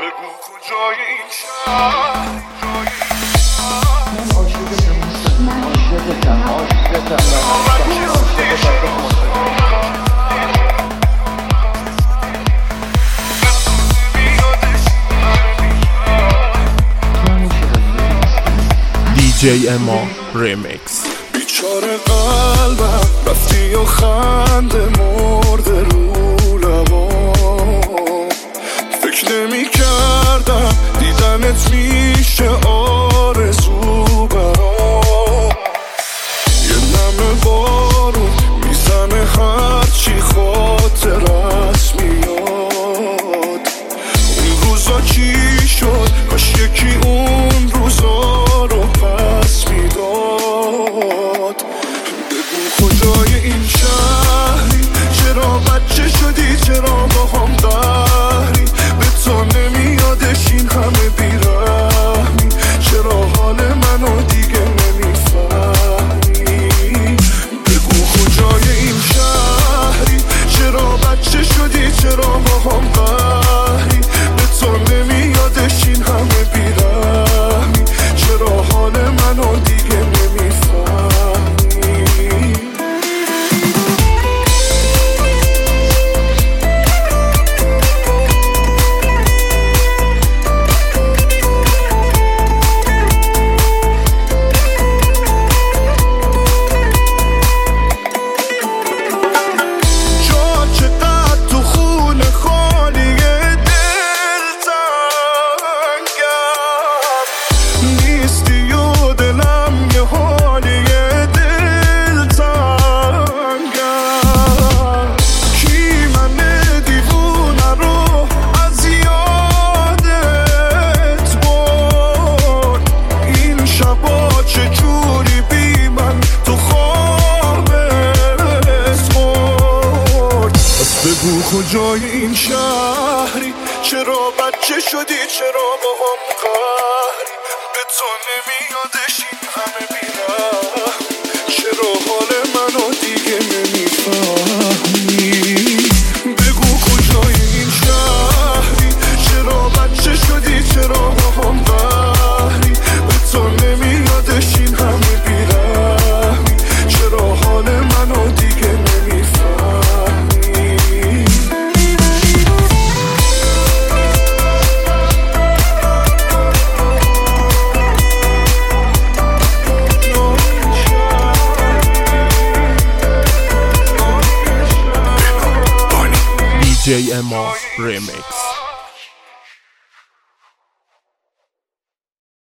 بگو کجای این شهر DJ اما ریمیکس. بیچاره قلبم رفتی و خنده مرده رو لبام، فکر نمی کردم دیدنت میشه آرزو برام. یه نم بارون میزنه هرچی خاطرت میاد. اون روزا چی شد؟ کاش یکی اون روزا رو پس میداد. بگو کجای این شهری؟ چرا بچه شدی؟ چرا با هم قهری؟ به تو نمیادش این همه بیرحمی؟ چرا حال منو دیگه نمیفهمی؟ بگو کجای این شهری؟ چرا بچه شدی؟ چرا با هم قهری؟ به تو نمیادش این همه بیرحمی؟ چرا حال منو دیگه نمیفهمی؟ بگو کجای این شهری؟ چرا بچه شدی؟ چرا با هم قهری؟ به تو نمیادش این همه بیرحمی؟ چرا حال منو دیگه نمیفهمی؟ بگو کجای این شهری؟ چرا بچه شدی؟ چرا با هم قهری؟ به تو نمیادش این همه بیرحمی؟ چرا حال منو دیگه نمیفهمی؟ DJ اما ریمیکس.